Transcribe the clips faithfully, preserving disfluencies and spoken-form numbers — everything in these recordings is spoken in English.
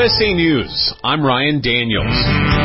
S A News, I'm Ryan Daniels.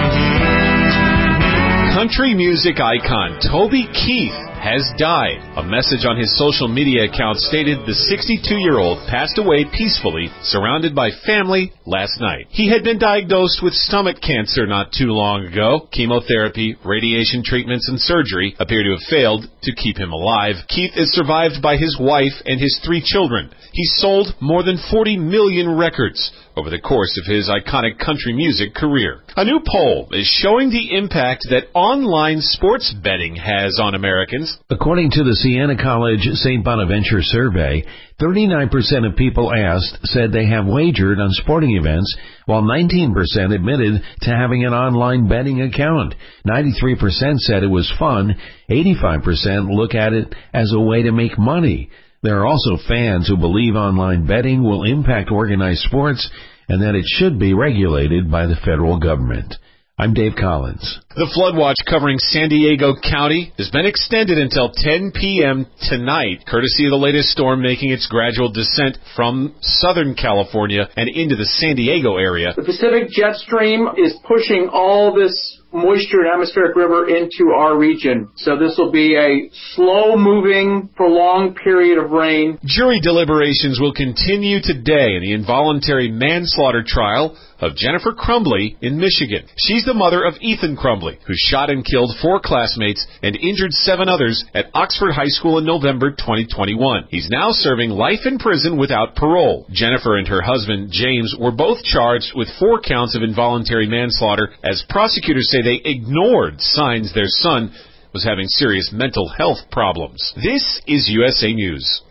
Country music icon Toby Keith has died. A message on his social media account stated the sixty-two-year-old passed away peacefully, surrounded by family, last night. He had been diagnosed with stomach cancer not too long ago. Chemotherapy, radiation treatments, and surgery appear to have failed to keep him alive. Keith is survived by his wife and his three children. He sold more than forty million records over the course of his iconic country music career. A new poll is showing the impact that online sports betting has on Americans. According to the Siena College Saint Bonaventure survey, thirty-nine percent of people asked said they have wagered on sporting events, while nineteen percent admitted to having an online betting account. ninety-three percent said it was fun. eighty-five percent look at it as a way to make money. There are also fans who believe online betting will impact organized sports and that it should be regulated by the federal government. I'm Dave Collins. The flood watch covering San Diego County has been extended until ten p.m. tonight, courtesy of the latest storm making its gradual descent from Southern California and into the San Diego area. The Pacific jet stream is pushing all this moisture and atmospheric river into our region. So this will be a slow-moving, prolonged period of rain. Jury deliberations will continue today in the involuntary manslaughter trial of Jennifer Crumbley in Michigan. She's the mother of Ethan Crumbley, who shot and killed four classmates and injured seven others at Oxford High School in November twenty twenty-one. He's now serving life in prison without parole. Jennifer and her husband, James, were both charged with four counts of involuntary manslaughter as prosecutors say they ignored signs their son was having serious mental health problems. This is U S A News.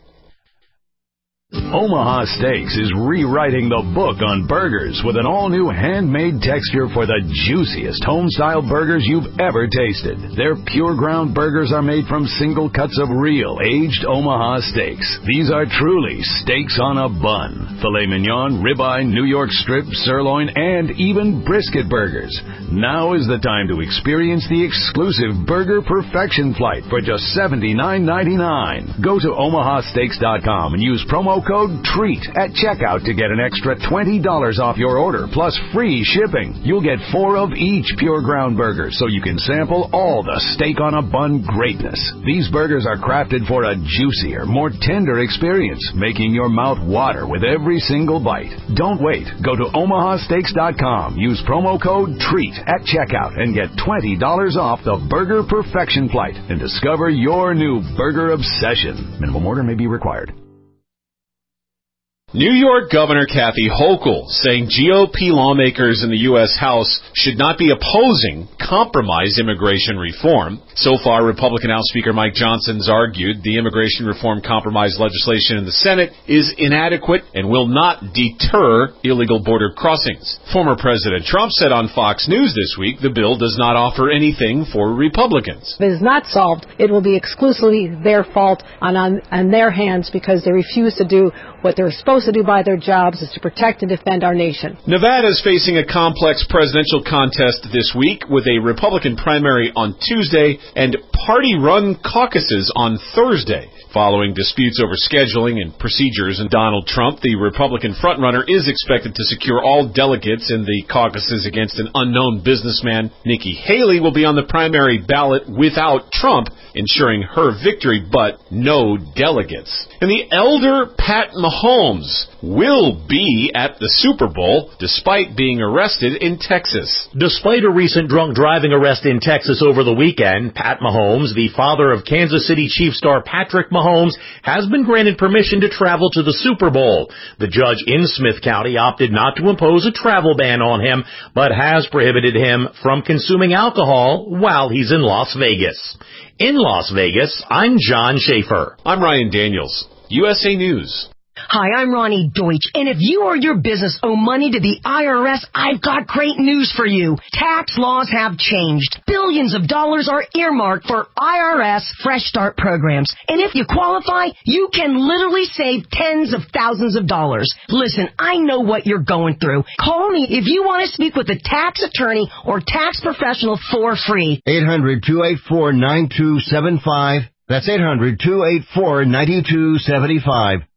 Omaha Steaks is rewriting the book on burgers with an all-new handmade texture for the juiciest home-style burgers you've ever tasted. Their pure ground burgers are made from single cuts of real, aged Omaha steaks. These are truly steaks on a bun. Filet mignon, ribeye, New York strip, sirloin, and even brisket burgers. Now is the time to experience the exclusive Burger Perfection Flight for just seventy-nine ninety-nine. Go to omaha steaks dot com and use promo code TREAT at checkout to get an extra twenty dollars off your order, plus free shipping. You'll get four of each pure ground burger, so you can sample all the steak on a bun greatness. These burgers are crafted for a juicier, more tender experience, making your mouth water with every single bite. Don't wait. Go to omaha steaks dot com, use promo code TREAT at checkout, and get twenty dollars off the Burger Perfection Flight and discover your new burger obsession. Minimum order may be required. New York Governor Kathy Hochul saying G O P lawmakers in the U S House should not be opposing compromise immigration reform. So far, Republican House Speaker Mike Johnson's argued the immigration reform compromise legislation in the Senate is inadequate and will not deter illegal border crossings. Former President Trump said on Fox News this week the bill does not offer anything for Republicans. If it is not solved, it will be exclusively their fault and on, on their hands because they refuse to do what they're supposed to do by their jobs is to protect and defend our nation. Nevada is facing a complex presidential contest this week with a Republican primary on Tuesday and party-run caucuses on Thursday. Following disputes over scheduling and procedures, and Donald Trump, the Republican frontrunner, is expected to secure all delegates in the caucuses against an unknown businessman. Nikki Haley will be on the primary ballot without Trump, ensuring her victory, but no delegates. And the elder Pat Mahomes will be at the Super Bowl despite being arrested in Texas. Despite a recent drunk driving arrest in Texas over the weekend, Pat Mahomes, the father of Kansas City Chiefs star Patrick Mahomes, has been granted permission to travel to the Super Bowl. The judge in Smith County opted not to impose a travel ban on him, but has prohibited him from consuming alcohol while he's in Las Vegas. In Las Vegas, I'm John Schaefer. I'm Ryan Daniels, U S A News. Hi, I'm Ronnie Deutsch, and if you or your business owe money to the I R S, I've got great news for you. Tax laws have changed. Billions of dollars are earmarked for I R S Fresh Start programs, and if you qualify, you can literally save tens of thousands of dollars. Listen, I know what you're going through. Call me if you want to speak with a tax attorney or tax professional for free. eight hundred, two eight four, nine two seven five. That's eight hundred, two eight four, nine two seven five.